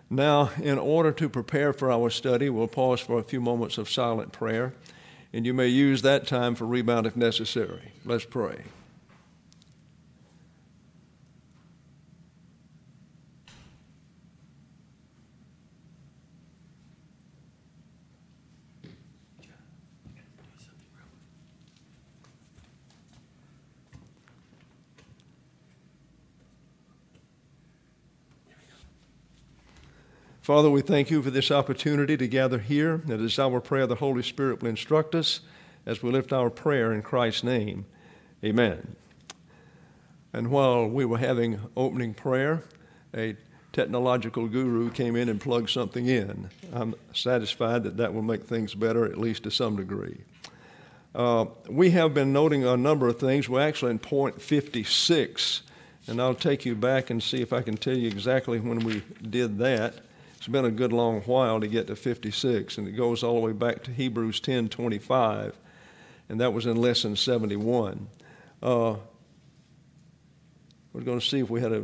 Now, in order to prepare for our study, we'll pause for a few moments of silent prayer, and you may use that time for rebound if necessary. Let's pray. Father, we thank you for this opportunity to gather here. It is our prayer the Holy Spirit will instruct us as we lift our prayer in Christ's name. Amen. And while we were having opening prayer, a technological guru came in and plugged something in. I'm satisfied that that will make things better, at least to some degree. We have been noting a number of things. We're actually in point 56, and I'll take you back and see if I can tell you exactly when we did that. It's been a good long while to get to 56, and it goes all the way back to Hebrews 10:25, and that was in lesson 71. We're going to see if we had a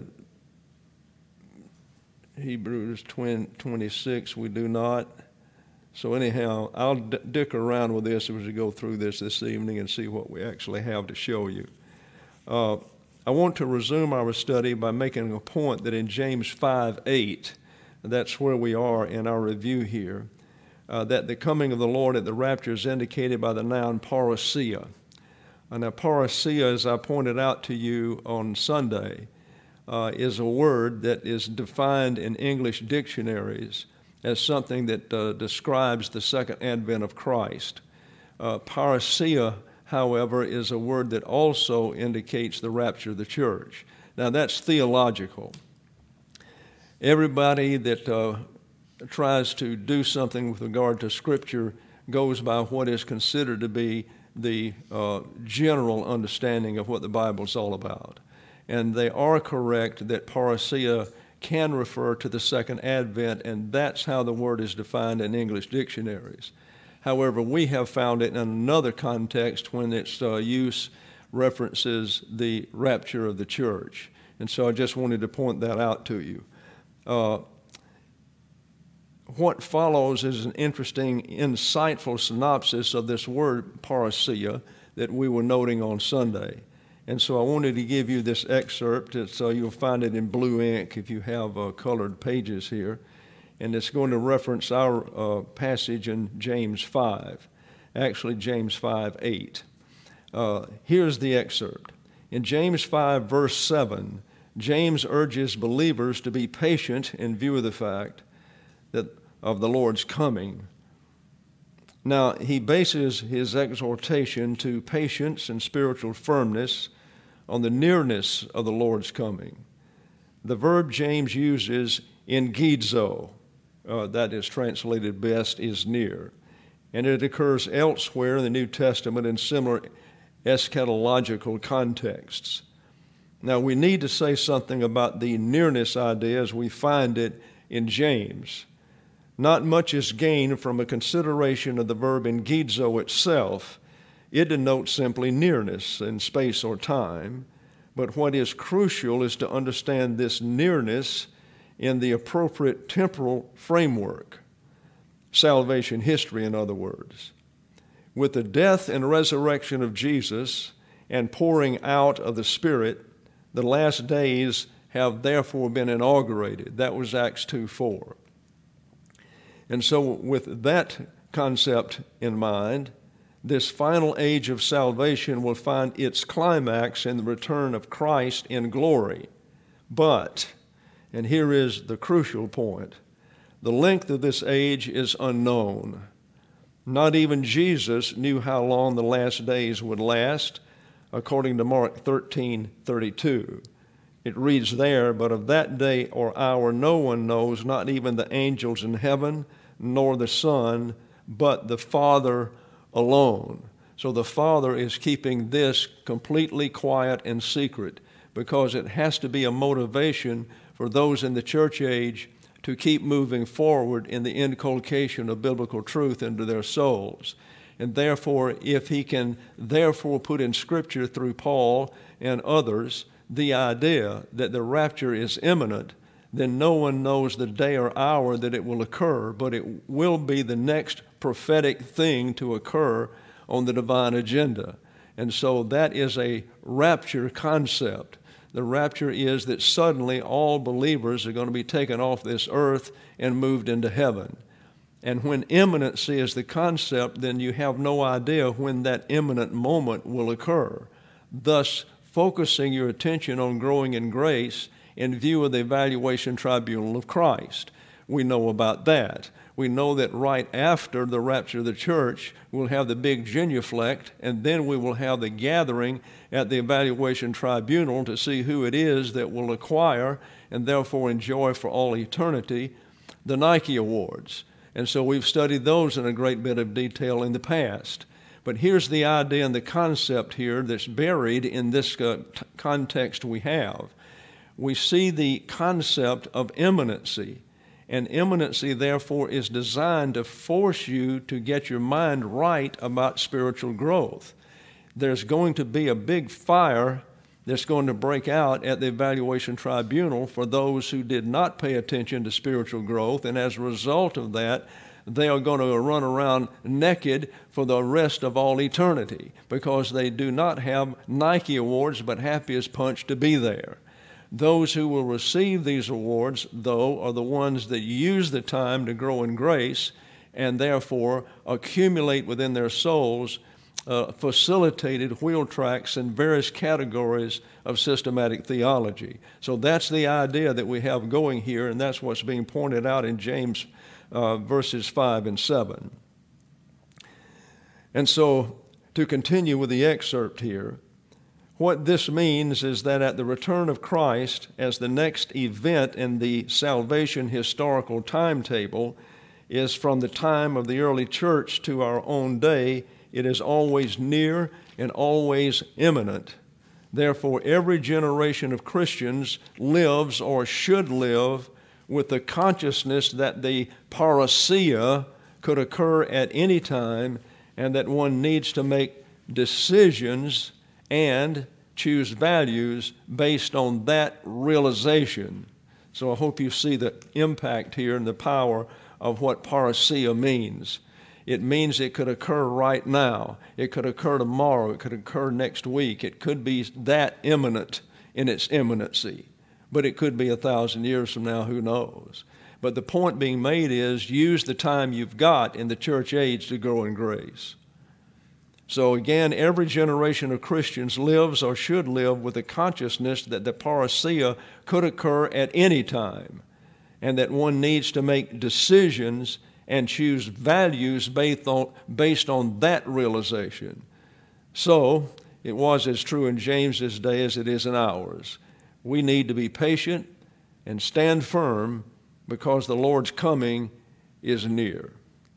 Hebrews 26. We do not. So anyhow, I'll dick around with this as we go through this evening and see what we actually have to show you. I want to resume our study by making a point that in James 5:8, that's where we are in our review here, that the coming of the Lord at the rapture is indicated by the noun parousia. Now, parousia, as I pointed out to you on Sunday, is a word that is defined in English dictionaries as something that describes the second advent of Christ. Parousia, however, is a word that also indicates the rapture of the church. Now, that's theological. Everybody that tries to do something with regard to Scripture goes by what is considered to be the general understanding of what the Bible is all about. And they are correct that parousia can refer to the second advent, and that's how the word is defined in English dictionaries. However, we have found it in another context when its use references the rapture of the church. And so I just wanted to point that out to you. What follows is an interesting, insightful synopsis of this word parousia that we were noting on Sunday. And so I wanted to give you this excerpt. You'll find it in blue ink if you have colored pages here. And it's going to reference our passage in James 5, actually James 5:8. Here's the excerpt. In James 5, verse 7, James urges believers to be patient in view of the fact that of the Lord's coming. Now, he bases his exhortation to patience and spiritual firmness on the nearness of the Lord's coming. The verb James uses, engizo, that is translated best, is near. And it occurs elsewhere in the New Testament in similar eschatological contexts. Now, we need to say something about the nearness idea as we find it in James. Not much is gained from a consideration of the verb engizo itself. It denotes simply nearness in space or time. But what is crucial is to understand this nearness in the appropriate temporal framework. Salvation history, in other words. With the death and resurrection of Jesus and pouring out of the Spirit, the last days have therefore been inaugurated. That was Acts 2:4. And so with that concept in mind, this final age of salvation will find its climax in the return of Christ in glory. But, and here is the crucial point, the length of this age is unknown. Not even Jesus knew how long the last days would last, according to Mark 13:32. It reads there, "But of that day or hour no one knows, not even the angels in heaven, nor the Son, but the Father alone." So the Father is keeping this completely quiet and secret because it has to be a motivation for those in the church age to keep moving forward in the inculcation of biblical truth into their souls. And therefore, if he can therefore put in Scripture through Paul and others the idea that the rapture is imminent, then no one knows the day or hour that it will occur, but it will be the next prophetic thing to occur on the divine agenda. And so that is a rapture concept. The rapture is that suddenly all believers are going to be taken off this earth and moved into heaven. And when imminency is the concept, then you have no idea when that imminent moment will occur, thus focusing your attention on growing in grace in view of the evaluation tribunal of Christ. We know about that. We know that right after the rapture of the church, we'll have the big genuflect, and then we will have the gathering at the evaluation tribunal to see who it is that will acquire and therefore enjoy for all eternity the Nike Awards. And so we've studied those in a great bit of detail in the past. But here's the idea and the concept here that's buried in this context we have. We see the concept of imminency. And imminency, therefore, is designed to force you to get your mind right about spiritual growth. There's going to be a big fire that's going to break out at the evaluation tribunal for those who did not pay attention to spiritual growth, and as a result of that, they are going to run around naked for the rest of all eternity because they do not have Nike Awards but happy as punch to be there. Those who will receive these awards, though, are the ones that use the time to grow in grace and therefore accumulate within their souls facilitated wheel tracks in various categories of systematic theology. So that's the idea that we have going here, and that's what's being pointed out in James verses 5 and 7. And so to continue with the excerpt here, what this means is that at the return of Christ as the next event in the salvation historical timetable is from the time of the early church to our own day, it is always near and always imminent. Therefore, every generation of Christians lives or should live with the consciousness that the parousia could occur at any time and that one needs to make decisions and choose values based on that realization. So I hope you see the impact here and the power of what parousia means. It means it could occur right now. It could occur tomorrow. It could occur next week. It could be that imminent in its imminency. But it could be 1,000 years from now, who knows? But the point being made is use the time you've got in the church age to grow in grace. So again, every generation of Christians lives or should live with the consciousness that the parousia could occur at any time and that one needs to make decisions and choose values based on that realization. So it was as true in James's day as it is in ours. We need to be patient and stand firm because the Lord's coming is near.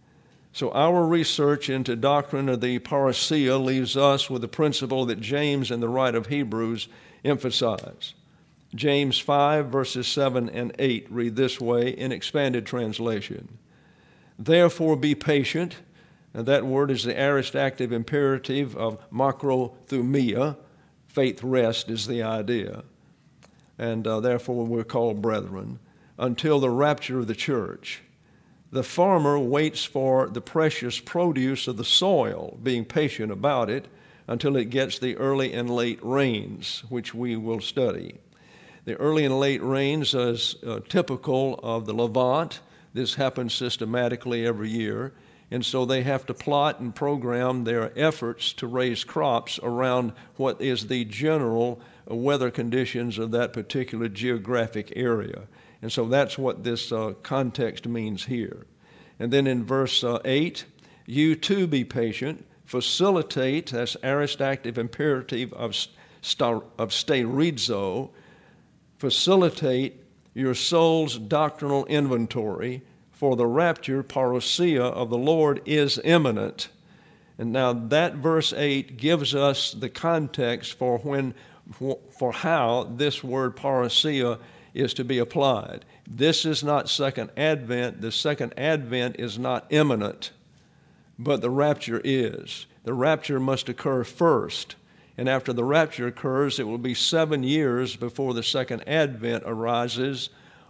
So our research into doctrine of the parousia leaves us with the principle that James and the writer of Hebrews emphasize. James 5, verses 7 and 8 read this way in expanded translation. Therefore be patient, and that word is the aorist active imperative of makrothumia. Faith rest is the idea. And therefore we're called brethren, until the rapture of the church. The farmer waits for the precious produce of the soil, being patient about it, until it gets the early and late rains, which we will study. The early and late rains is typical of the Levant. This happens systematically every year, and so they have to plot and program their efforts to raise crops around what is the general weather conditions of that particular geographic area. And so that's what this context means here. And then in verse 8, you too be patient, facilitate, that's aorist active imperative of sterizo, facilitate your soul's doctrinal inventory, for the rapture, parousia, of the Lord is imminent. And now that verse 8 gives us the context for how this word parousia is to be applied. This is not second advent. The second advent is not imminent, but the rapture is. The rapture must occur first. And after the rapture occurs, it will be 7 years before the second advent arises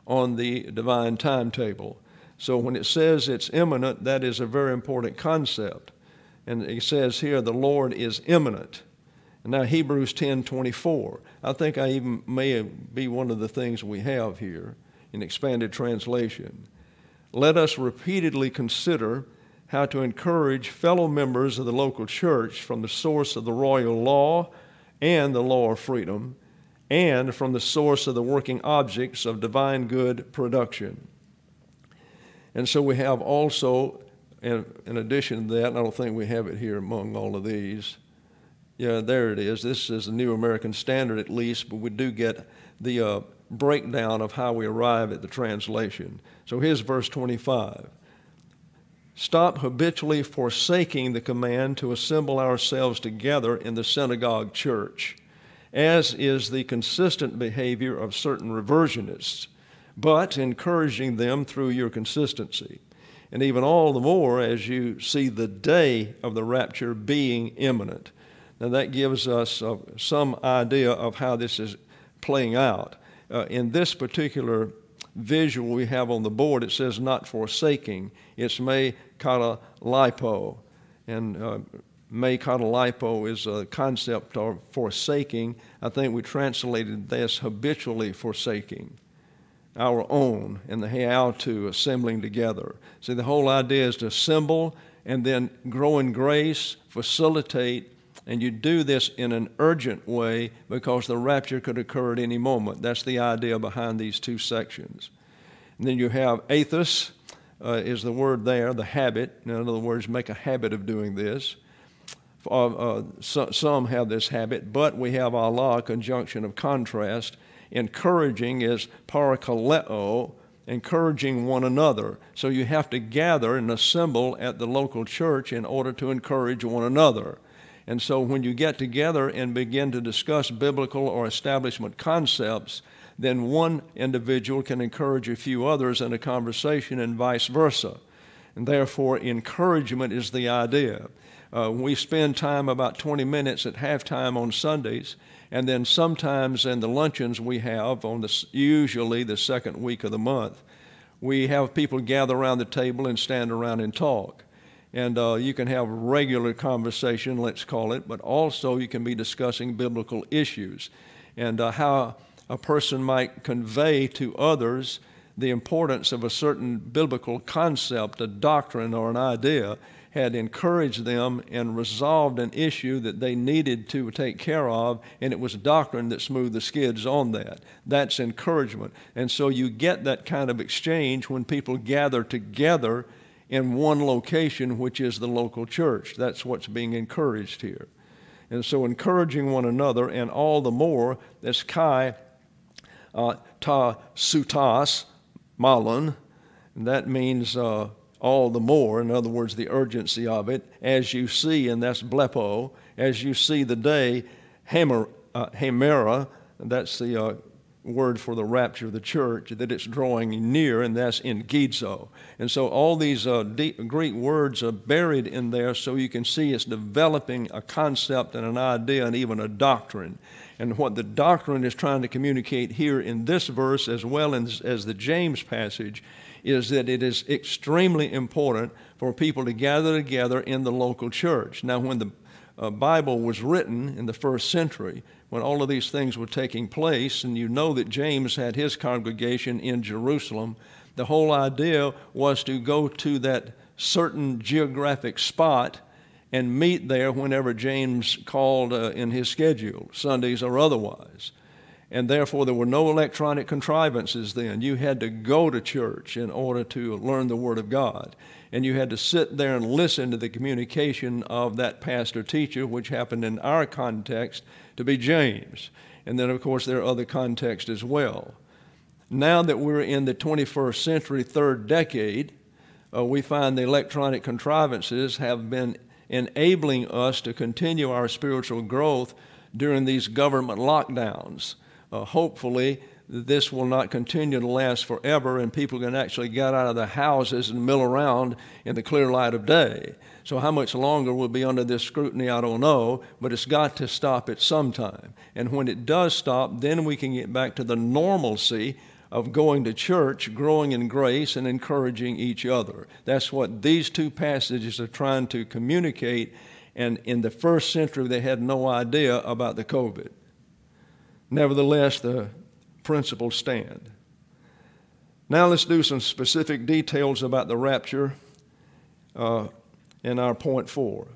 on the divine timetable. So when it says it's imminent, that is a very important concept. And it says here, the Lord is imminent. And now Hebrews 10:24. I think I even may be one of the things we have here in expanded translation. Let us repeatedly consider how to encourage fellow members of the local church from the source of the royal law and the law of freedom, and from the source of the working objects of divine good production. And so we have also, in addition to that, and I don't think we have it here among all of these. Yeah, there it is. This is the New American Standard at least, but we do get the breakdown of how we arrive at the translation. So here's verse 25. Stop habitually forsaking the command to assemble ourselves together in the synagogue church, as is the consistent behavior of certain reversionists, but encouraging them through your consistency, and even all the more as you see the day of the rapture being imminent. Now that gives us some idea of how this is playing out. In this particular visual we have on the board, it says not forsaking. It's me kata lipo. And me kata lipo is a concept of forsaking. I think we translated this habitually forsaking. Our own, and the heiautu, assembling together. See, the whole idea is to assemble and then grow in grace, facilitate, and you do this in an urgent way because the rapture could occur at any moment. That's the idea behind these two sections. And then you have athos, is the word there, the habit. In other words, make a habit of doing this. Some have this habit, but we have Allah, conjunction of contrast. Encouraging is parakaleo, encouraging one another. So you have to gather and assemble at the local church in order to encourage one another. And so when you get together and begin to discuss biblical or establishment concepts, then one individual can encourage a few others in a conversation and vice versa. And therefore, encouragement is the idea. We spend time about 20 minutes at halftime on Sundays, and then sometimes in the luncheons we have on usually the second week of the month, we have people gather around the table and stand around and talk. And you can have regular conversation, let's call it, but also you can be discussing biblical issues and how a person might convey to others the importance of a certain biblical concept, a doctrine, or an idea, had encouraged them and resolved an issue that they needed to take care of, and it was doctrine that smoothed the skids on that. That's encouragement. And so you get that kind of exchange when people gather together in one location, which is the local church. That's what's being encouraged here. And so encouraging one another, and all the more, that's kai ta sutas malon, and that means all the more, in other words, the urgency of it, as you see, and that's blepo, as you see the day, hemera, that's the word for the rapture of the church, that it's drawing near, and that's in gizo. And so all these Greek words are buried in there so you can see it's developing a concept and an idea and even a doctrine. And what the doctrine is trying to communicate here in this verse as well as the James passage is that it is extremely important for people to gather together in the local church. Now, when the Bible was written in the first century, when all of these things were taking place, and you know that James had his congregation in Jerusalem, the whole idea was to go to that certain geographic spot and meet there whenever James called in his schedule, Sundays or otherwise. And therefore, there were no electronic contrivances then. You had to go to church in order to learn the Word of God. And you had to sit there and listen to the communication of that pastor-teacher, which happened in our context to be James. And then, of course, there are other contexts as well. Now that we're in the 21st century, third decade, we find the electronic contrivances have been enabling us to continue our spiritual growth during these government lockdowns. Hopefully, this will not continue to last forever, and people can actually get out of their houses and mill around in the clear light of day. So how much longer we'll be under this scrutiny, I don't know, but it's got to stop at some time. And when it does stop, then we can get back to the normalcy of going to church, growing in grace, and encouraging each other. That's what these two passages are trying to communicate, and in the first century they had no idea about the COVID. Nevertheless, the principles stand. Now let's do some specific details about the rapture in our point 4.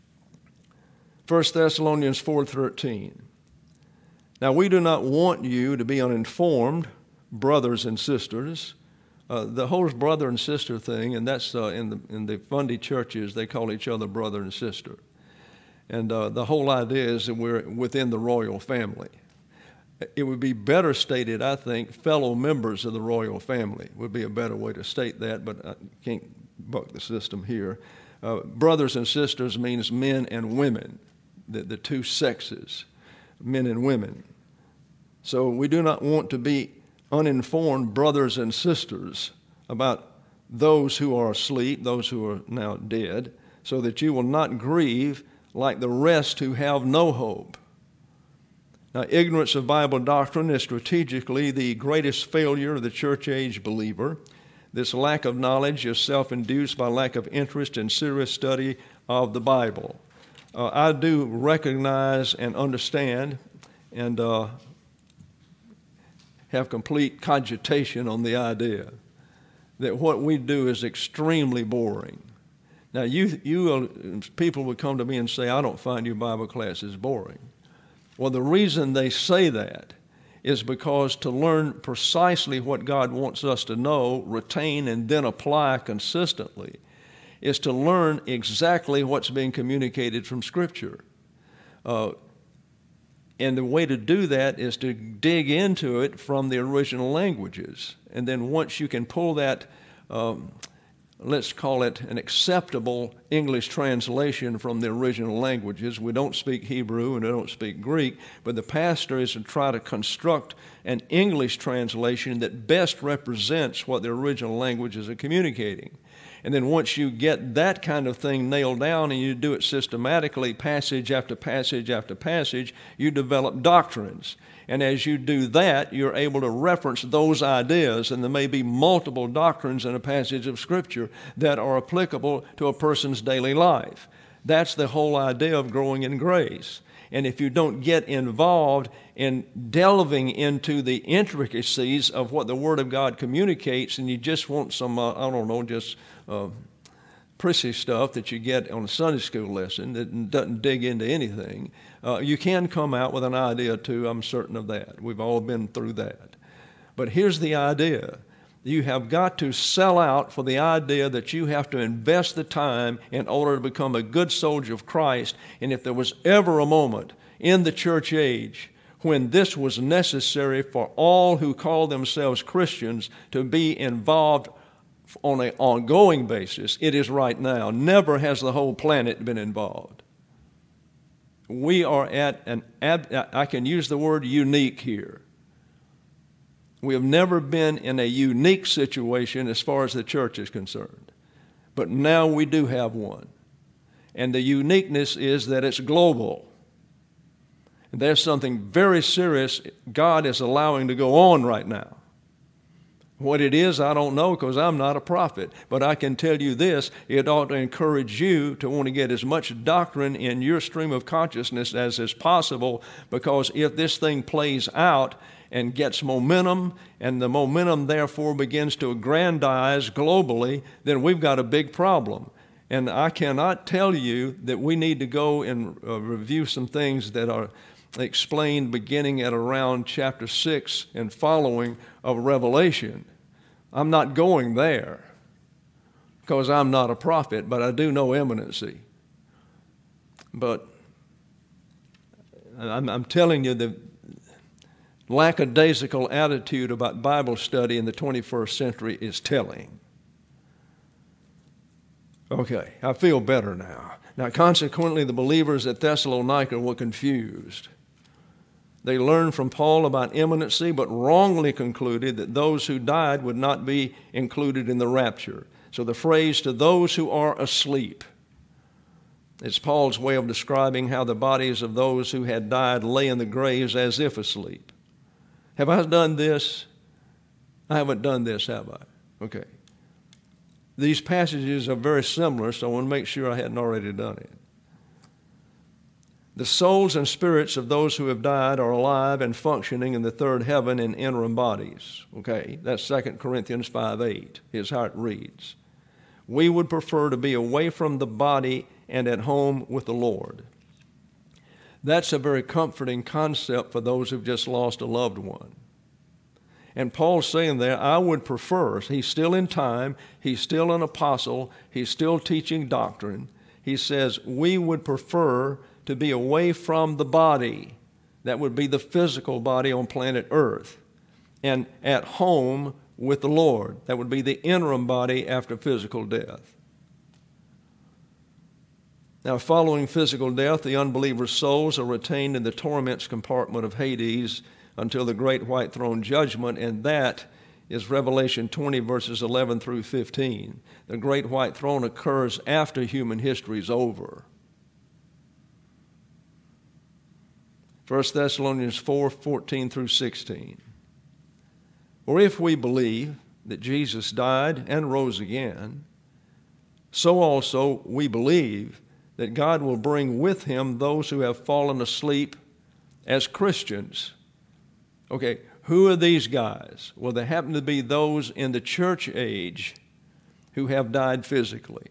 1 Thessalonians 4:13. Now we do not want you to be uninformed, brothers and sisters. The whole brother and sister thing, and that's in the Fundy churches, they call each other brother and sister. And the whole idea is that we're within the royal family. It would be better stated, I think, fellow members of the royal family would be a better way to state that, but I can't buck the system here. Brothers and sisters means men and women, the two sexes, men and women. So we do not want to be uninformed brothers and sisters about those who are asleep, those who are now dead, so that you will not grieve like the rest who have no hope. Now, ignorance of Bible doctrine is strategically the greatest failure of the church age believer. This lack of knowledge is self-induced by lack of interest and serious study of the Bible. I do recognize and understand and have complete cogitation on the idea that what we do is extremely boring. Now, people would come to me and say, I don't find your Bible classes boring. Well, the reason they say that is because to learn precisely what God wants us to know, retain, and then apply consistently is to learn exactly what's being communicated from Scripture. And the way to do that is to dig into it from the original languages. And then once you can pull that, let's call it an acceptable English translation from the original languages. We don't speak Hebrew and we don't speak Greek, but the pastor is to try to construct an English translation that best represents what the original languages are communicating. And then once you get that kind of thing nailed down and you do it systematically, passage after passage after passage, you develop doctrines. And as you do that, you're able to reference those ideas, and there may be multiple doctrines in a passage of Scripture that are applicable to a person's daily life. That's the whole idea of growing in grace. And if you don't get involved in delving into the intricacies of what the Word of God communicates, and you just want some, prissy stuff that you get on a Sunday school lesson that doesn't dig into anything, you can come out with an idea too. I'm certain of that. We've all been through that. But here's the idea. You have got to sell out for the idea that you have to invest the time in order to become a good soldier of Christ. And if there was ever a moment in the church age when this was necessary for all who call themselves Christians to be involved on an ongoing basis, it is right now. Never has the whole planet been involved. We are at I can use the word unique here. We have never been in a unique situation as far as the church is concerned. But now we do have one. And the uniqueness is that it's global. And there's something very serious God is allowing to go on right now. What it is, I don't know, because I'm not a prophet. But I can tell you this, it ought to encourage you to want to get as much doctrine in your stream of consciousness as is possible, because if this thing plays out and gets momentum, and the momentum therefore begins to aggrandize globally, then we've got a big problem. And I cannot tell you that we need to go and review some things that are explained beginning at around chapter 6 and following of Revelation. I'm not going there because I'm not a prophet, but I do know eminency. But I'm telling you, the lackadaisical attitude about Bible study in the 21st century is telling. Okay, I feel better now. Now, consequently, the believers at Thessalonica were confused. They learned from Paul about imminency, but wrongly concluded that those who died would not be included in the rapture. So the phrase, to those who are asleep, is Paul's way of describing how the bodies of those who had died lay in the graves as if asleep. Have I done this? I haven't done this, have I? Okay. These passages are very similar, so I want to make sure I hadn't already done it. The souls and spirits of those who have died are alive and functioning in the third heaven in interim bodies. Okay, that's 2 Corinthians 5:8 is how it reads. We would prefer to be away from the body and at home with the Lord. That's a very comforting concept for those who've just lost a loved one. And Paul's saying there, I would prefer, he's still in time, he's still an apostle, he's still teaching doctrine. He says, we would prefer to be away from the body, that would be the physical body on planet Earth, and at home with the Lord, that would be the interim body after physical death. Now, following physical death, the unbeliever's souls are retained in the torments compartment of Hades until the great white throne judgment, and that is Revelation 20, verses 11 through 15. The great white throne occurs after human history is over. 1 Thessalonians 4, 14 through 16. For if we believe that Jesus died and rose again, so also we believe that God will bring with him those who have fallen asleep as Christians. Okay, who are these guys? Well, they happen to be those in the church age who have died physically.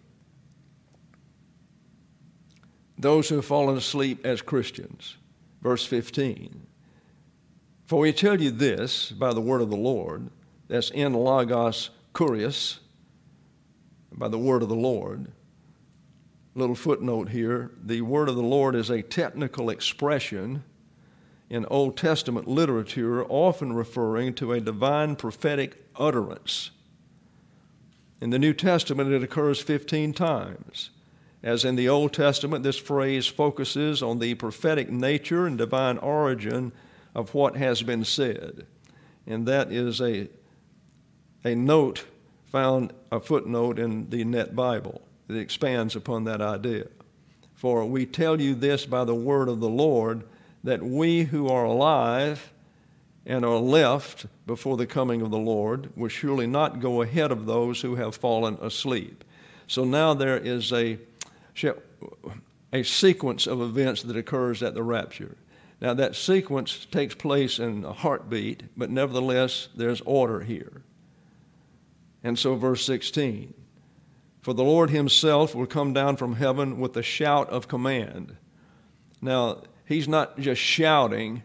Those who have fallen asleep as Christians. Verse 15. For we tell you this by the word of the Lord, that's in Logos Kurios, by the word of the Lord. Little footnote here, the word of the Lord is a technical expression in Old Testament literature, often referring to a divine prophetic utterance. In the New Testament, it occurs 15 times. As in the Old Testament, this phrase focuses on the prophetic nature and divine origin of what has been said. And that is a note found, a footnote in the Net Bible that expands upon that idea. For we tell you this by the word of the Lord, that we who are alive and are left before the coming of the Lord will surely not go ahead of those who have fallen asleep. So now there is a sequence of events that occurs at the rapture. Now that sequence takes place in a heartbeat, but nevertheless there's order here. And so verse 16, for the Lord himself will come down from heaven with a shout of command. Now, he's not just shouting,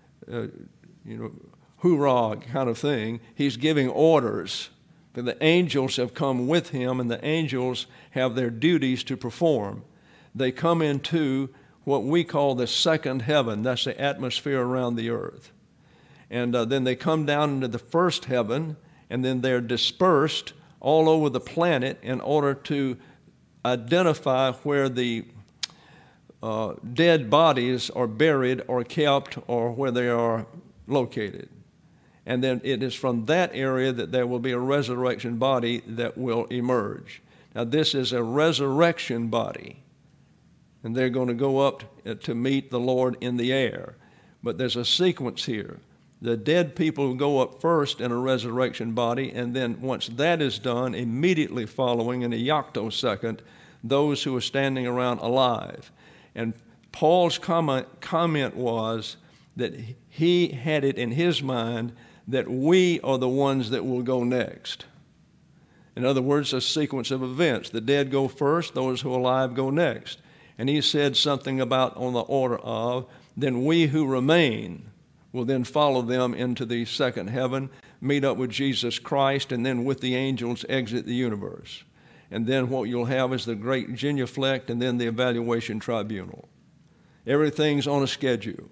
hoorah kind of thing. He's giving orders. The angels have come with him, and the angels have their duties to perform. They come into what we call the second heaven. That's the atmosphere around the earth. And then they come down into the first heaven, and then they're dispersed all over the planet in order to identify where the dead bodies are buried or kept or where they are located. And then it is from that area that there will be a resurrection body that will emerge. Now, this is a resurrection body, and they're going to go up to meet the Lord in the air. But there's a sequence here. The dead people will go up first in a resurrection body, and then once that is done, immediately following in a yoctosecond, those who are standing around alive. And Paul's comment was that he had it in his mind that we are the ones that will go next. In other words, a sequence of events. The dead go first, those who are alive go next. And he said something about on the order of, then we who remain will then follow them into the second heaven, meet up with Jesus Christ, and then with the angels exit the universe. And then what you'll have is the great genuflect and then the evaluation tribunal. Everything's on a schedule.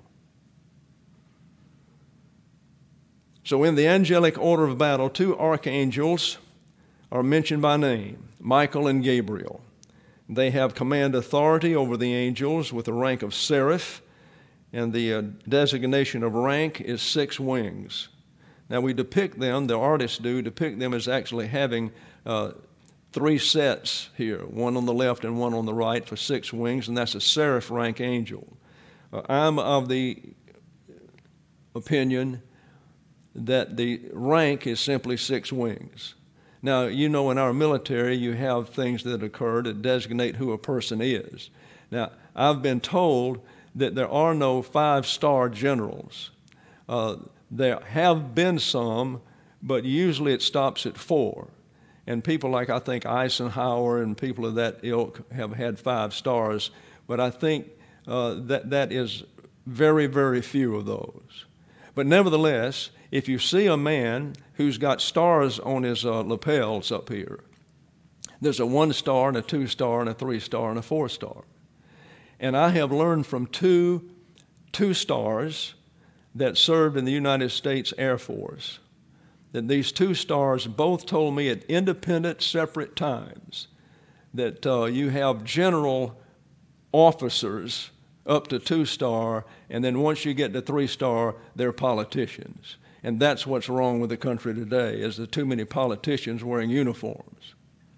So in the angelic order of battle, two archangels are mentioned by name, Michael and Gabriel. They have command authority over the angels with the rank of seraph, and the designation of rank is 6 wings. Now we depict them, the artists depict them as actually having 3 sets here, one on the left and one on the right for 6 wings, and that's a seraph rank angel. I'm of the opinion that the rank is simply 6 wings. Now, you know, in our military, you have things that occur to designate who a person is. Now, I've been told that there are no 5-star generals. There have been some, but usually it stops at 4. And people like, I think, Eisenhower and people of that ilk have had 5 stars, but I think that is very, very few of those. But nevertheless, if you see a man who's got stars on his lapels up here, there's a 1-star and a 2-star and a 3-star and a 4-star. And I have learned from two stars that served in the United States Air Force that these 2 stars both told me at independent, separate times that you have general officers up to 2-star, and then once you get to 3-star, they're politicians. And that's what's wrong with the country today, is there too many politicians wearing uniforms.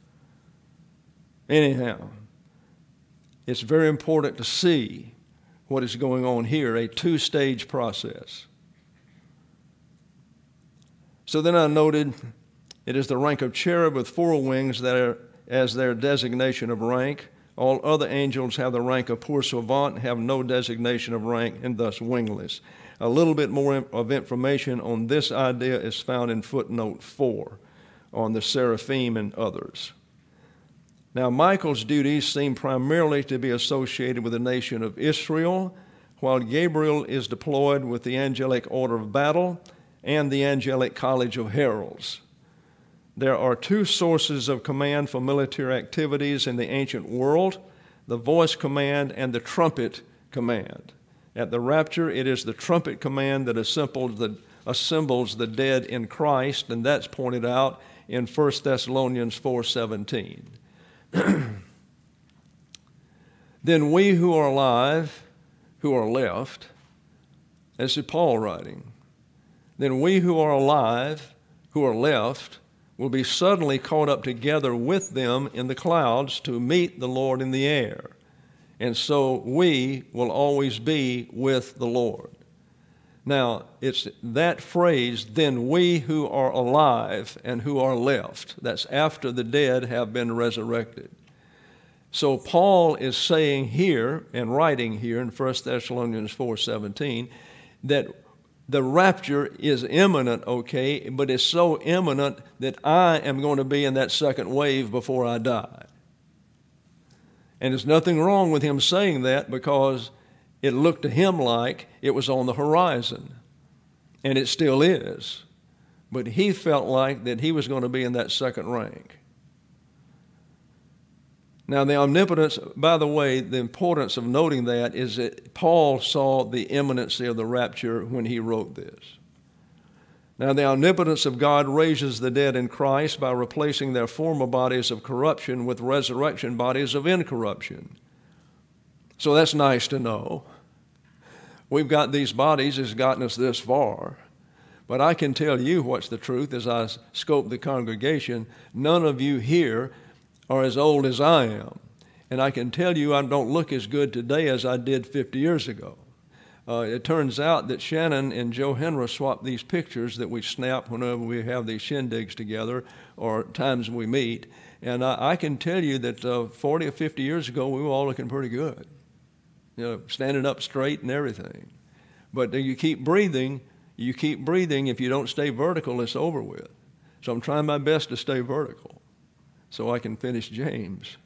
Anyhow, it's very important to see what is going on here, a 2-stage process. So then I noted it is the rank of cherub with 4 wings that are as their designation of rank. All other angels have the rank of poursuivant, have no designation of rank, and thus wingless. A little bit more of information on this idea is found in footnote 4 on the seraphim and others. Now, Michael's duties seem primarily to be associated with the nation of Israel, while Gabriel is deployed with the angelic order of battle and the angelic college of heralds. There are 2 sources of command for military activities in the ancient world, the voice command and the trumpet command. At the rapture, it is the trumpet command that assembles the dead in Christ, and that's pointed out in 1 Thessalonians 4:17. Then we who are alive, who are left, this is Paul writing, then we who are alive, who are left, will be suddenly caught up together with them in the clouds to meet the Lord in the air. And so we will always be with the Lord. Now, it's that phrase, then we who are alive and who are left. That's after the dead have been resurrected. So Paul is saying here and writing here in 1 Thessalonians 4:17 that the rapture is imminent, okay, but it's so imminent that I am going to be in that second wave before I die. And there's nothing wrong with him saying that because it looked to him like it was on the horizon, and it still is. But he felt like that he was going to be in that second rank. Now, the omnipotence, by the way, the importance of noting that is that Paul saw the imminency of the rapture when he wrote this. Now, the omnipotence of God raises the dead in Christ by replacing their former bodies of corruption with resurrection bodies of incorruption. So that's nice to know. We've got these bodies that's gotten us this far. But I can tell you what's the truth as I scope the congregation. None of you here are as old as I am. And I can tell you I don't look as good today as I did 50 years ago. It turns out that Shannon and Joe Henry swapped these pictures that we snap whenever we have these shindigs together or times we meet. And I can tell you that 40 or 50 years ago, we were all looking pretty good. You know, standing up straight and everything. But you keep breathing. If you don't stay vertical, it's over with. So I'm trying my best to stay vertical so I can finish James.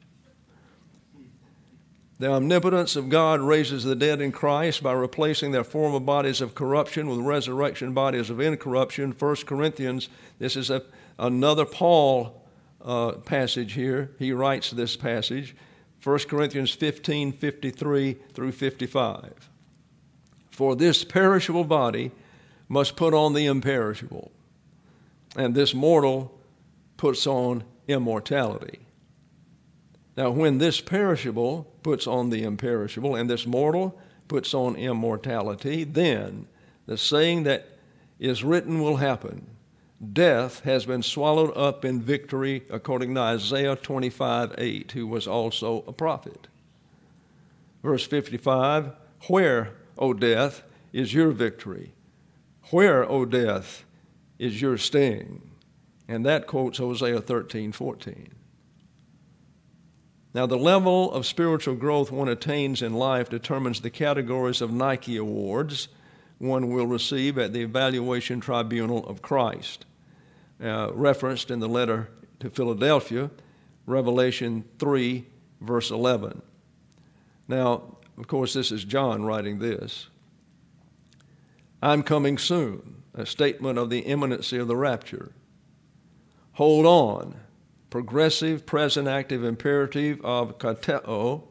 The omnipotence of God raises the dead in Christ by replacing their former bodies of corruption with resurrection bodies of incorruption. 1 Corinthians, this is another Paul passage here. He writes this passage, 1 Corinthians 15:53 through 55. For this perishable body must put on the imperishable, and this mortal puts on immortality. Now, when this perishable puts on the imperishable and this mortal puts on immortality, then the saying that is written will happen. Death has been swallowed up in victory, according to Isaiah 25:8, who was also a prophet. Verse 55, where, O death, is your victory? Where, O death, is your sting. And that quotes Hosea 13:14. Now, the level of spiritual growth one attains in life determines the categories of Nike awards one will receive at the evaluation tribunal of Christ, referenced in the letter to Philadelphia, Revelation 3, verse 11. Now, of course, this is John writing this. I'm coming soon, a statement of the imminency of the rapture. Hold on, progressive, present, active imperative of krateo.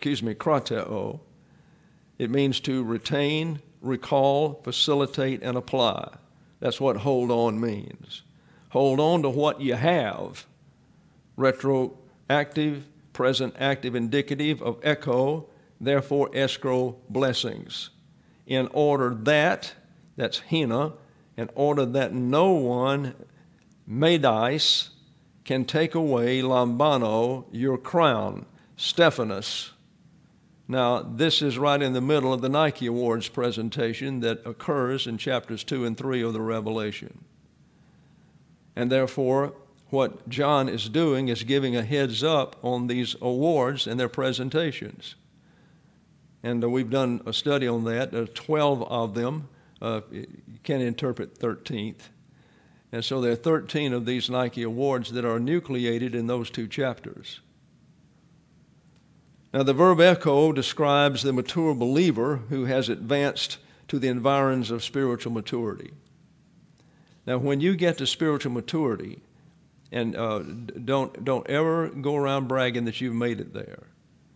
It means to retain, recall, facilitate, and apply. That's what hold on means. Hold on to what you have. Retroactive, present, active, indicative of echo, therefore escrow blessings. In order that, that's hina, in order that no one, medais, can take away lambano, your crown, Stephanus. Now, this is right in the middle of the Nike Awards presentation that occurs in chapters 2 and 3 of the Revelation. And therefore, what John is doing is giving a heads up on these awards and their presentations. And we've done a study on that. There are 12 of them. You can't interpret 13th. And so there are 13 of these Nike awards that are nucleated in those two chapters. Now, the verb echo describes the mature believer who has advanced to the environs of spiritual maturity. Now, when you get to spiritual maturity, and don't ever go around bragging that you've made it there.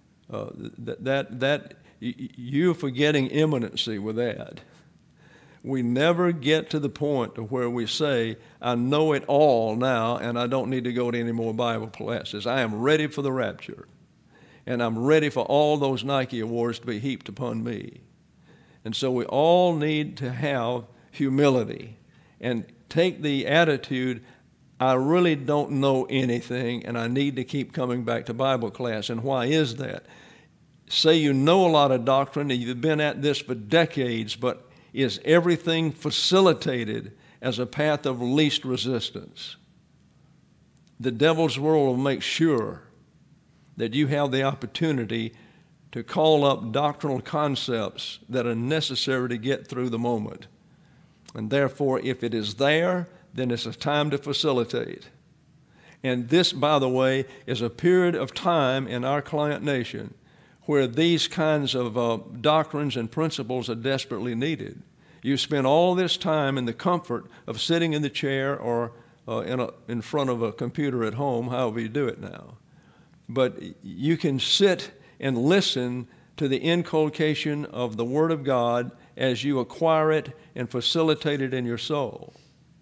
You're forgetting imminency with that. We never get to the point to where we say, I know it all now, and I don't need to go to any more Bible classes. I am ready for the rapture, and I'm ready for all those Nike awards to be heaped upon me. And so we all need to have humility and take the attitude, I really don't know anything, and I need to keep coming back to Bible class. And why is that? Say you know a lot of doctrine, and you've been at this for decades, but is everything facilitated as a path of least resistance? The devil's world will make sure that you have the opportunity to call up doctrinal concepts that are necessary to get through the moment. And therefore, if it is there, then it's a time to facilitate. And this, by the way, is a period of time in our client nation where these kinds of doctrines and principles are desperately needed. You spend all this time in the comfort of sitting in the chair or in front of a computer at home, however you do it now. But you can sit and listen to the inculcation of the Word of God as you acquire it and facilitate it in your soul.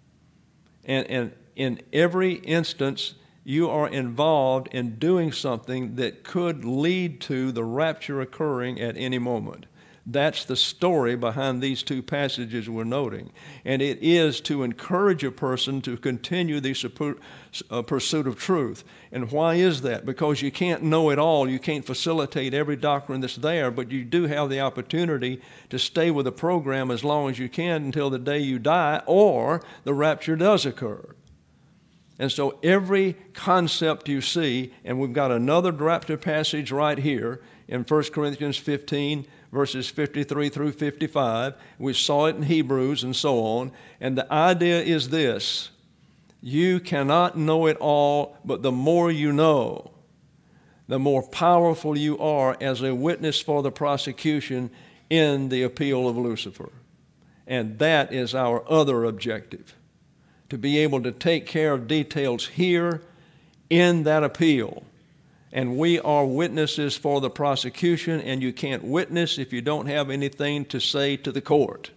And in every instance, you are involved in doing something that could lead to the rapture occurring at any moment. That's the story behind these two passages we're noting. And it is to encourage a person to continue the pursuit of truth. And why is that? Because you can't know it all. You can't facilitate every doctrine that's there, but you do have the opportunity to stay with the program as long as you can until the day you die or the rapture does occur. And so every concept you see, and we've got another rapture passage right here in 1 Corinthians 15, verses 53 through 55. We saw it in Hebrews and so on. And the idea is this: you cannot know it all, but the more you know, the more powerful you are as a witness for the prosecution in the appeal of Lucifer. And that is our other objective, to be able to take care of details here in that appeal. And we are witnesses for the prosecution, and you can't witness if you don't have anything to say to the court.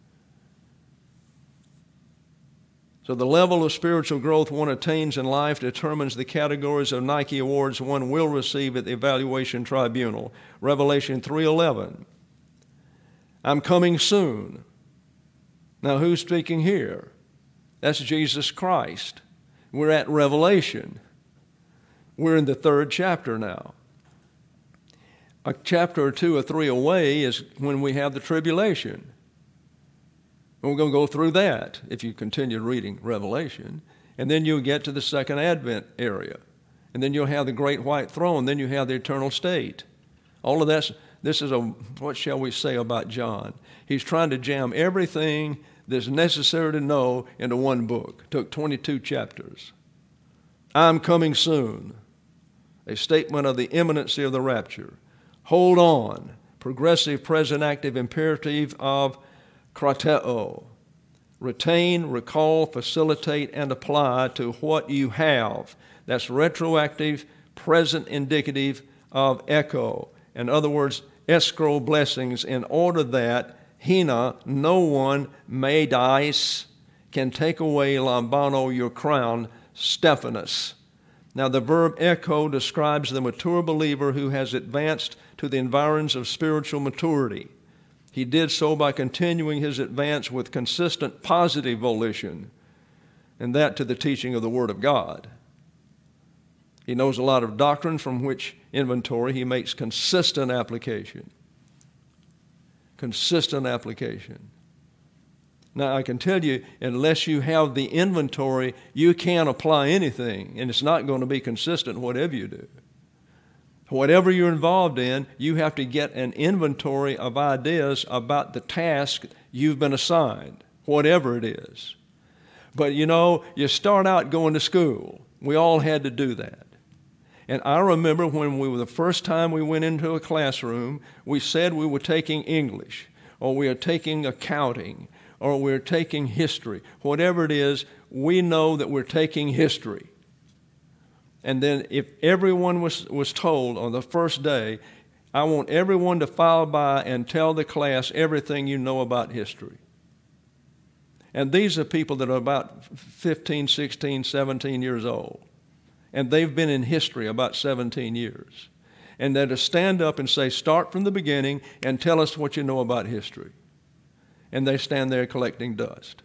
So the level of spiritual growth one attains in life determines the categories of Nike awards one will receive at the evaluation tribunal. Revelation 3:11. I'm coming soon. Now, who's speaking here? That's Jesus Christ. We're at Revelation. We're in the 3rd chapter now. A chapter or 2 or 3 away is when we have the tribulation. And we're going to go through that if you continue reading Revelation. And then you'll get to the second advent area. And then you'll have the great white throne. Then you have the eternal state. All of this is what shall we say about John? He's trying to jam everything that's necessary to know into one book. It took 22 chapters. I'm coming soon. A statement of the imminency of the rapture. Hold on. Progressive present active imperative of krateo. Retain, recall, facilitate, and apply to what you have. That's retroactive, present indicative of echo. In other words, escrow blessings in order that hina, no one, medais, can take away lambano, your crown, Stephanus. Now the verb echo describes the mature believer who has advanced to the environs of spiritual maturity. He did so by continuing his advance with consistent positive volition, and that to the teaching of the Word of God. He knows a lot of doctrine from which inventory he makes consistent application. Consistent application. Now, I can tell you, unless you have the inventory, you can't apply anything, and it's not going to be consistent whatever you do. Whatever you're involved in, you have to get an inventory of ideas about the task you've been assigned, whatever it is. But you start out going to school. We all had to do that. And I remember when the first time we went into a classroom, we said we were taking English, or we are taking accounting, or we're taking history. Whatever it is, we know that we're taking history. And then if everyone was told on the first day, I want everyone to file by and tell the class everything you know about history. And these are people that are about 15, 16, 17 years old. And they've been in history about 17 years. And they're to stand up and say, start from the beginning and tell us what you know about history. And they stand there collecting dust.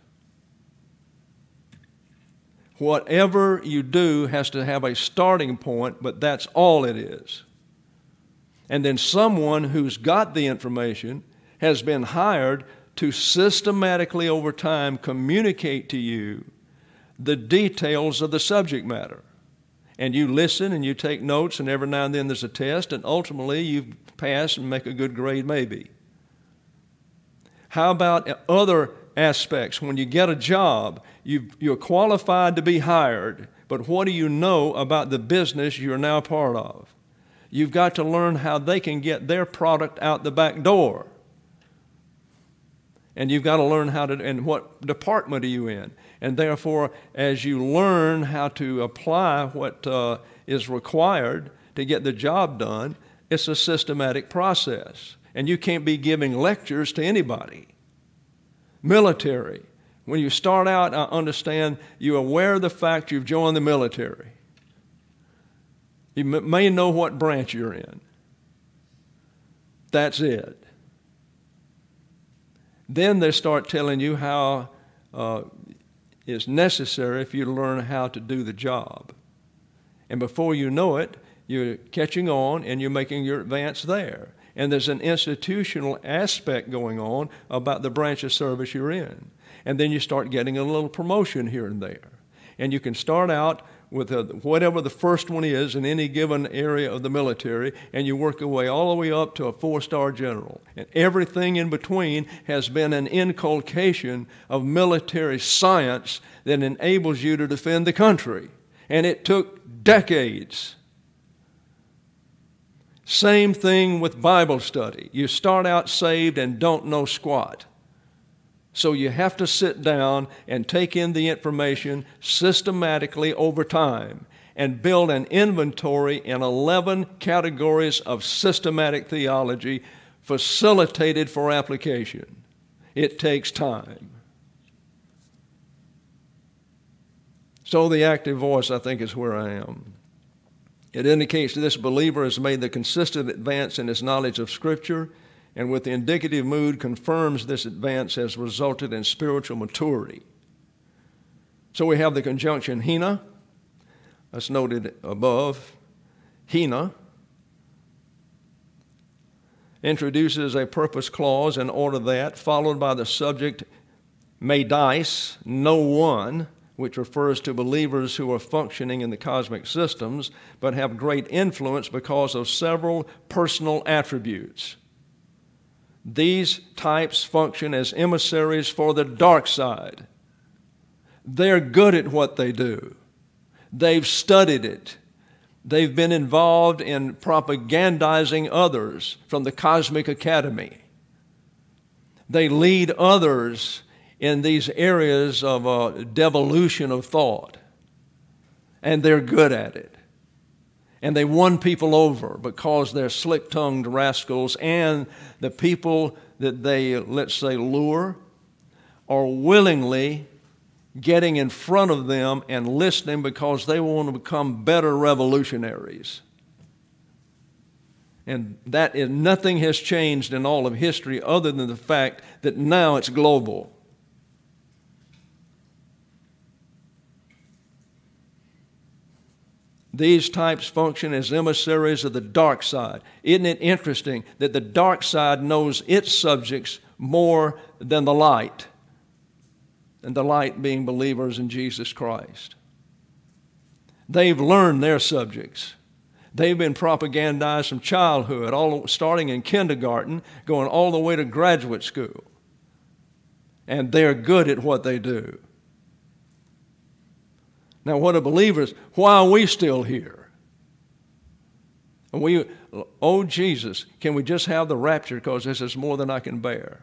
Whatever you do has to have a starting point, but that's all it is. And then someone who's got the information has been hired to systematically over time communicate to you the details of the subject matter. And you listen and you take notes, and every now and then there's a test, and ultimately you pass and make a good grade maybe. How about other aspects? When you get a job, you're qualified to be hired, but what do you know about the business you're now part of? You've got to learn how they can get their product out the back door. And you've got to learn and what department are you in? And therefore, as you learn how to apply what is required to get the job done, it's a systematic process. And you can't be giving lectures to anybody. Military. When you start out, I understand you're aware of the fact you've joined the military. You may know what branch you're in. That's it. Then they start telling you how it's necessary for you to learn how to do the job. And before you know it, you're catching on and you're making your advance there. And there's an institutional aspect going on about the branch of service you're in. And then you start getting a little promotion here and there. And you can start out with whatever the first one is in any given area of the military, and you work your way all the way up to a 4-star general. And everything in between has been an inculcation of military science that enables you to defend the country. And it took decades. Same thing with Bible study. You start out saved and don't know squat. So you have to sit down and take in the information systematically over time and build an inventory in 11 categories of systematic theology facilitated for application. It takes time. So the active voice, I think, is where I am. It indicates that this believer has made the consistent advance in his knowledge of Scripture, and with the indicative mood confirms this advance has resulted in spiritual maturity. So we have the conjunction hina, that's noted above. Hina introduces a purpose clause in order that, followed by the subject Medice, no one, which refers to believers who are functioning in the cosmic systems, but have great influence because of several personal attributes. These types function as emissaries for the dark side. They're good at what they do. They've studied it. They've been involved in propagandizing others from the Cosmic Academy. They lead others in these areas of devolution of thought, and they're good at it. And they won people over because they're slick-tongued rascals, and the people that they, let's say, lure are willingly getting in front of them and listening because they want to become better revolutionaries. And that is, nothing has changed in all of history other than the fact that now it's global. These types function as emissaries of the dark side. Isn't it interesting that the dark side knows its subjects more than the light? And the light being believers in Jesus Christ. They've learned their subjects. They've been propagandized from childhood, starting in kindergarten, going all the way to graduate school. And they're good at what they do. Now, what are believers? Why are we still here? Oh, Jesus, can we just have the rapture because this is more than I can bear?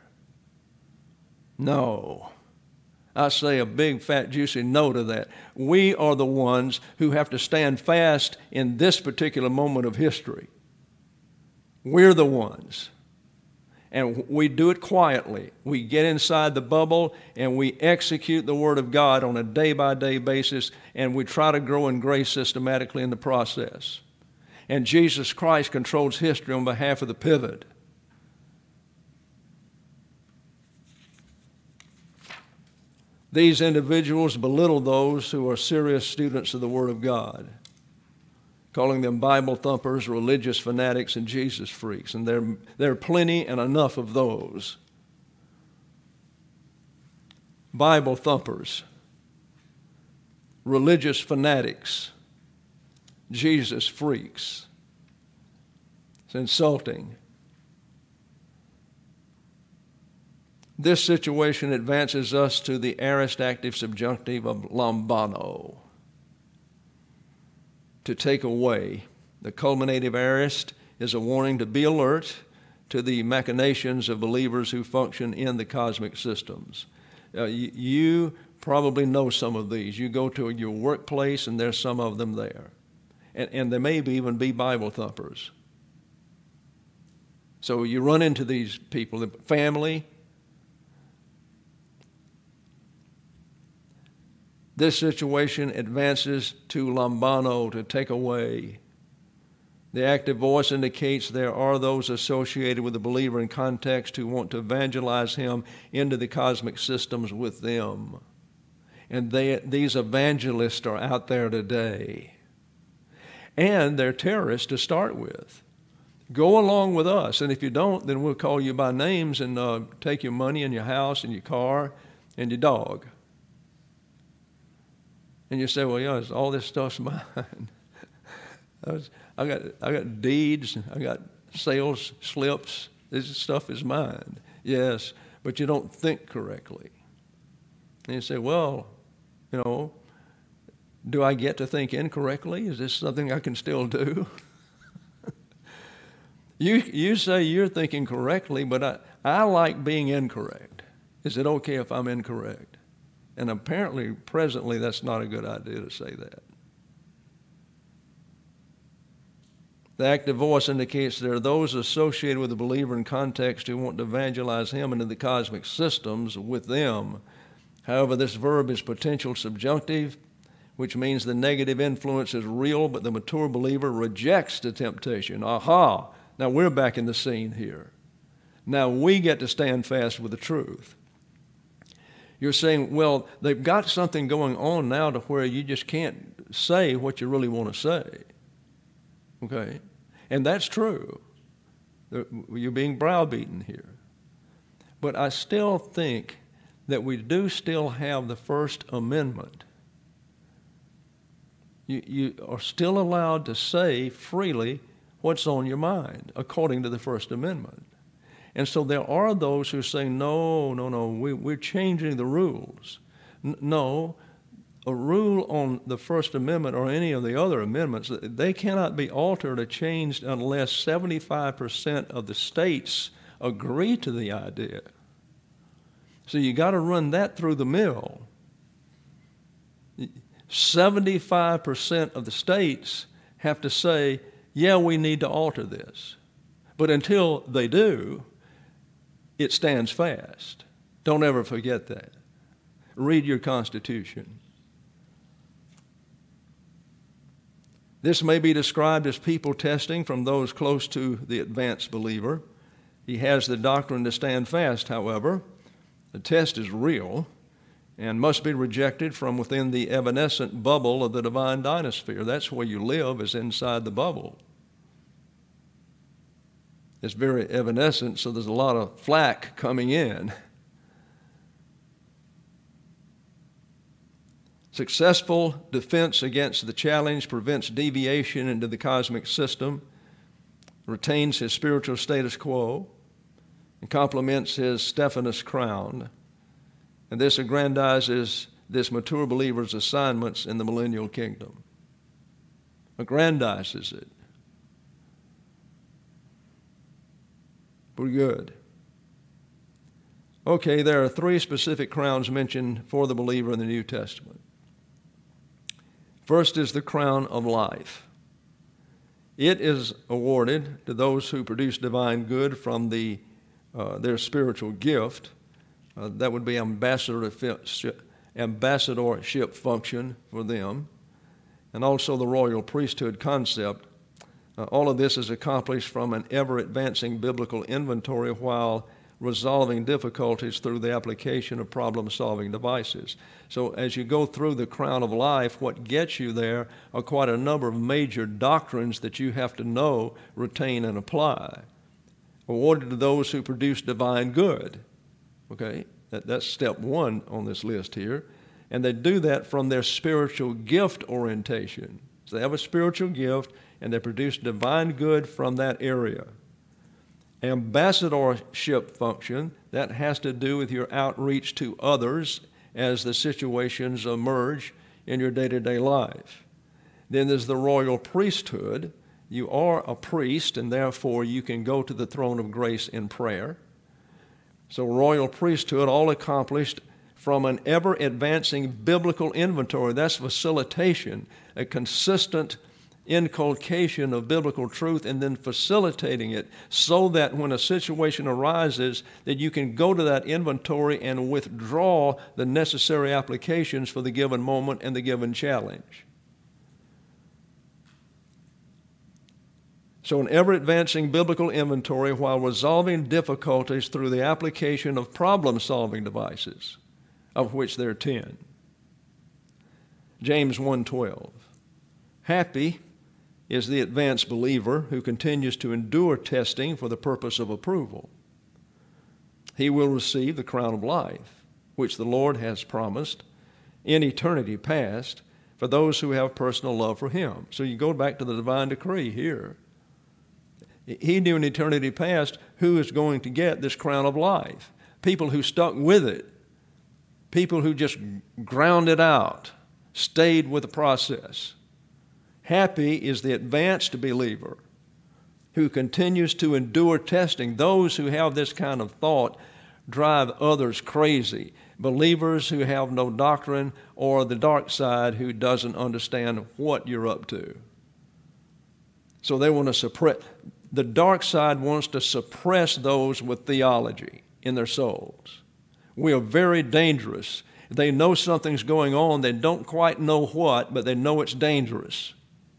No. I say a big, fat, juicy no to that. We are the ones who have to stand fast in this particular moment of history. We're the ones. And we do it quietly. We get inside the bubble and we execute the Word of God on a day-by-day basis, and we try to grow in grace systematically in the process. And Jesus Christ controls history on behalf of the pivot. These individuals belittle those who are serious students of the Word of God, calling them Bible thumpers, religious fanatics, and Jesus freaks. And there are plenty and enough of those. Bible thumpers, religious fanatics, Jesus freaks. It's insulting. This situation advances us to the aorist active subjunctive of lambano, to take away. The culminative aorist is a warning to be alert to the machinations of believers who function in the cosmic systems. You probably know some of these. You go to your workplace and there's some of them there. And there may even be Bible thumpers. So you run into these people, the family. This situation advances to lambano, to take away. The active voice indicates there are those associated with the believer in context who want to evangelize him into the cosmic systems with them. And these evangelists are out there today. And they're terrorists to start with. Go along with us, and if you don't, then we'll call you by names and take your money and your house and your car and your dog. And you say, well, yeah, all this stuff's mine. I got deeds, I got sales slips. This stuff is mine. Yes, but you don't think correctly. And you say, well, do I get to think incorrectly? Is this something I can still do? You say you're thinking correctly, but I like being incorrect. Is it okay if I'm incorrect? And apparently, presently, that's not a good idea to say that. The active voice indicates there are those associated with the believer in context who want to evangelize him into the cosmic systems with them. However, this verb is potential subjunctive, which means the negative influence is real, but the mature believer rejects the temptation. Aha! Now we're back in the scene here. Now we get to stand fast with the truth. You're saying, well, they've got something going on now to where you just can't say what you really want to say. Okay? And that's true. You're being browbeaten here. But I still think that we do still have the First Amendment. You are still allowed to say freely what's on your mind, according to the First Amendment. And so there are those who say, no, we're changing the rules. No, a rule on the First Amendment or any of the other amendments, they cannot be altered or changed unless 75% of the states agree to the idea. So you got to run that through the mill. 75% of the states have to say, yeah, we need to alter this. But until they do, it stands fast. Don't ever forget that. Read your Constitution. This may be described as people testing from those close to the advanced believer. He has the doctrine to stand fast, however. The test is real and must be rejected from within the evanescent bubble of the divine dynasphere. That's where you live, is inside the bubble. It's very evanescent, so there's a lot of flack coming in. Successful defense against the challenge prevents deviation into the cosmic system, retains his spiritual status quo, and complements his Stephanus crown. And this aggrandizes this mature believer's assignments in the millennial kingdom. Aggrandizes it. Pretty good. Okay, there are 3 specific crowns mentioned for the believer in the New Testament. First is the crown of life. It is awarded to those who produce divine good from their spiritual gift. That would be ambassadorship function for them, and also the royal priesthood concept. All of this is accomplished from an ever-advancing biblical inventory while resolving difficulties through the application of problem-solving devices. So as you go through the crown of life, what gets you there are quite a number of major doctrines that you have to know, retain, and apply. Awarded to those who produce divine good. Okay, that's step 1 on this list here. And they do that from their spiritual gift orientation. So they have a spiritual gift, and they produce divine good from that area. Ambassadorship function, that has to do with your outreach to others as the situations emerge in your day-to-day life. Then there's the royal priesthood. You are a priest, and therefore you can go to the throne of grace in prayer. So royal priesthood, all accomplished from an ever-advancing biblical inventory. That's facilitation, a consistent inculcation of biblical truth, and then facilitating it so that when a situation arises, that you can go to that inventory and withdraw the necessary applications for the given moment and the given challenge. So an ever-advancing biblical inventory while resolving difficulties through the application of problem-solving devices, of which there are 10. James 1:12. Happy is the advanced believer who continues to endure testing for the purpose of approval. He will receive the crown of life, which the Lord has promised in eternity past for those who have personal love for Him. So you go back to the divine decree here. He knew in eternity past who is going to get this crown of life. People who stuck with it. People who just ground it out, stayed with the process. Happy is the advanced believer who continues to endure testing. Those who have this kind of thought drive others crazy. Believers who have no doctrine, or the dark side who doesn't understand what you're up to. So they want to suppress. The dark side wants to suppress those with theology in their souls. We are very dangerous. They know something's going on. They don't quite know what, but they know it's dangerous.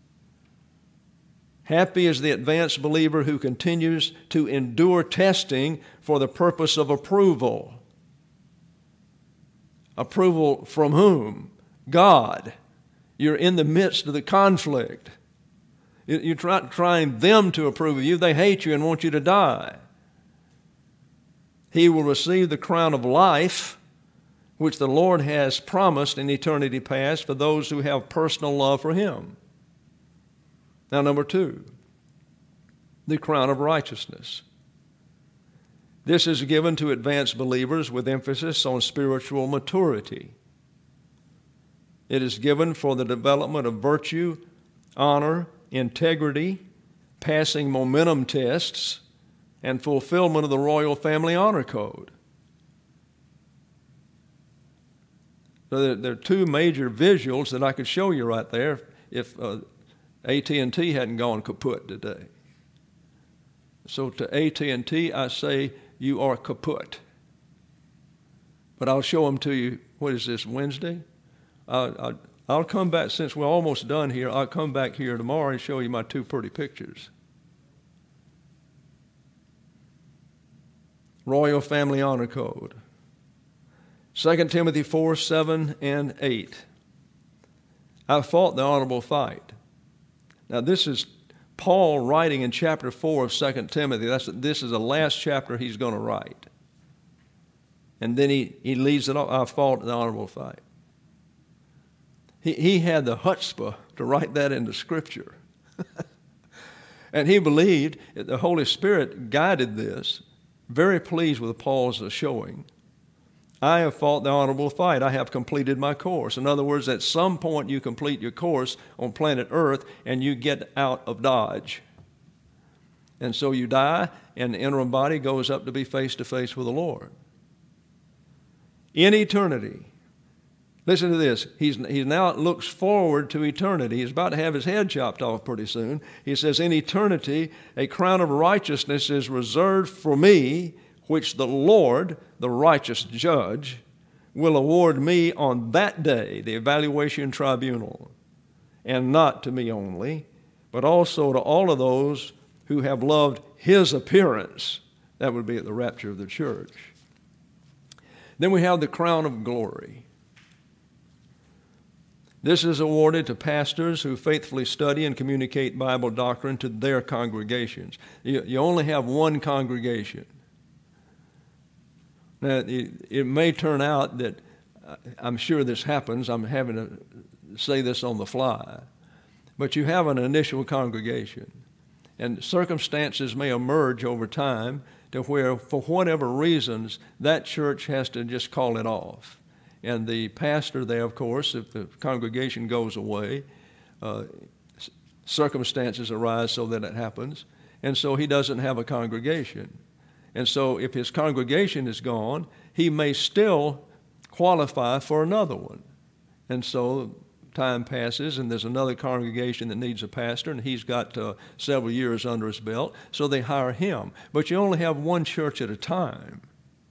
Happy is the advanced believer who continues to endure testing for the purpose of approval. Approval from whom? God. You're in the midst of the conflict. You're not trying them to approve of you. They hate you and want you to die. He will receive the crown of life, which the Lord has promised in eternity past for those who have personal love for Him. Now, number 2, the crown of righteousness. This is given to advanced believers with emphasis on spiritual maturity. It is given for the development of virtue, honor, integrity, passing momentum tests, and fulfillment of the royal family honor code. So there are 2 major visuals that I could show you right there if AT&T hadn't gone kaput today. So to AT&T, I say, you are kaput. But I'll show them to you, what is this, Wednesday? I'll come back, since we're almost done here, I'll come back here tomorrow and show you my 2 pretty pictures. Royal Family Honor Code. 2 Timothy 4, 7, and 8. I fought the honorable fight. Now this is Paul writing in chapter 4 of 2 Timothy. This is the last chapter he's going to write. And then he leaves it off, I fought the honorable fight. He had the chutzpah to write that into Scripture. And he believed that the Holy Spirit guided this. Very pleased with Paul's showing. I have fought the honorable fight. I have completed my course. In other words, at some point you complete your course on planet Earth and you get out of Dodge. And so you die and the interim body goes up to be face to face with the Lord. In eternity, listen to this. He now looks forward to eternity. He's about to have his head chopped off pretty soon. He says, in eternity, a crown of righteousness is reserved for me, which the Lord, the righteous judge, will award me on that day, the evaluation tribunal, and not to me only, but also to all of those who have loved His appearance. That would be at the rapture of the church. Then we have the crown of glory. This is awarded to pastors who faithfully study and communicate Bible doctrine to their congregations. You only have one congregation. Now, it may turn out that, I'm sure this happens, I'm having to say this on the fly, but you have an initial congregation, and circumstances may emerge over time to where, for whatever reasons, that church has to just call it off. And the pastor there, of course, if the congregation goes away, circumstances arise so that it happens, and so he doesn't have a congregation. And so if his congregation is gone, he may still qualify for another one. And so time passes, and there's another congregation that needs a pastor, and he's got several years under his belt, so they hire him. But you only have one church at a time.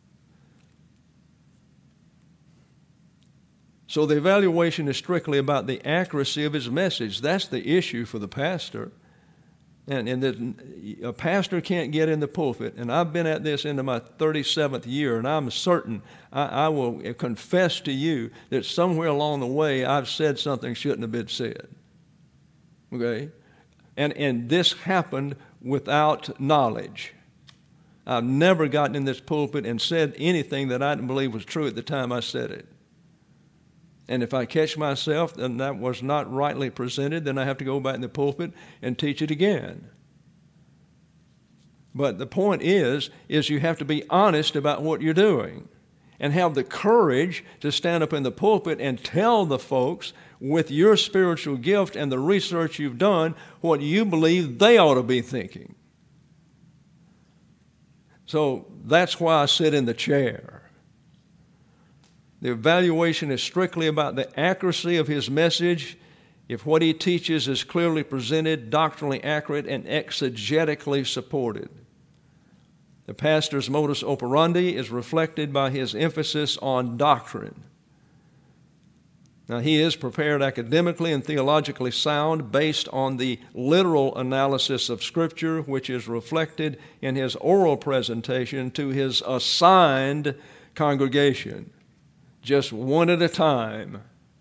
So the evaluation is strictly about the accuracy of his message. That's the issue for the pastor. And a pastor can't get in the pulpit, and I've been at this into my 37th year, and I'm certain I will confess to you that somewhere along the way I've said something shouldn't have been said. Okay? And this happened without knowledge. I've never gotten in this pulpit and said anything that I didn't believe was true at the time I said it. And if I catch myself and that was not rightly presented, then I have to go back in the pulpit and teach it again. But the point is you have to be honest about what you're doing and have the courage to stand up in the pulpit and tell the folks with your spiritual gift and the research you've done what you believe they ought to be thinking. So that's why I sit in the chair. The evaluation is strictly about the accuracy of his message. If what he teaches is clearly presented, doctrinally accurate, and exegetically supported. The pastor's modus operandi is reflected by his emphasis on doctrine. Now, he is prepared academically and theologically sound based on the literal analysis of Scripture, which is reflected in his oral presentation to his assigned congregation. Just one at a time.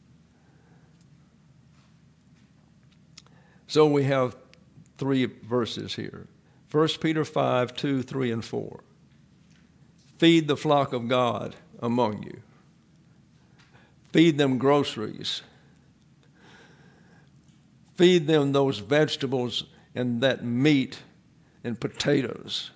So we have 3 verses here. 1 Peter 5, 2, 3, and 4. Feed the flock of God among you. Feed them groceries. Feed them those vegetables and that meat and potatoes.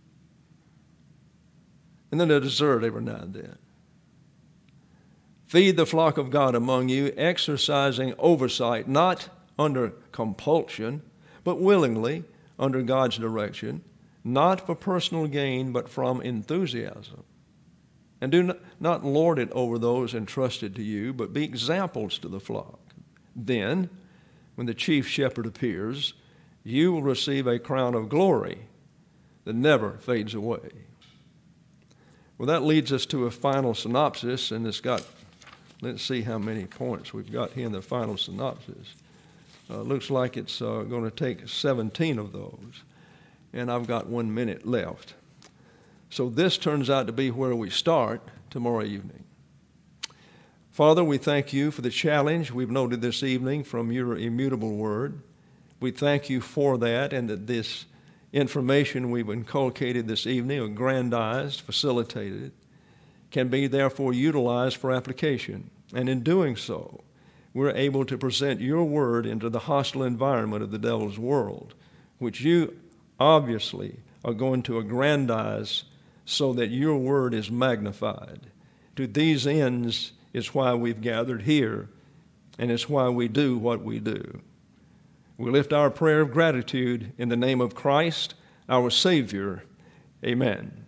And then a dessert every now and then. Feed the flock of God among you, exercising oversight, not under compulsion, but willingly under God's direction, not for personal gain, but from enthusiasm. And do not lord it over those entrusted to you, but be examples to the flock. Then, when the chief shepherd appears, you will receive a crown of glory that never fades away. Well, that leads us to a final synopsis, and it's got, let's see how many points we've got here in the final synopsis. Looks like it's going to take 17 of those, and I've got 1 minute left. So this turns out to be where we start tomorrow evening. Father, we thank you for the challenge we've noted this evening from your immutable word. We thank you for that, and that this information we've inculcated this evening, aggrandized, facilitated, can be therefore utilized for application. And in doing so, we're able to present your word into the hostile environment of the devil's world, which you obviously are going to aggrandize so that your word is magnified. To these ends is why we've gathered here, and it's why we do what we do. We lift our prayer of gratitude in the name of Christ, our Savior. Amen.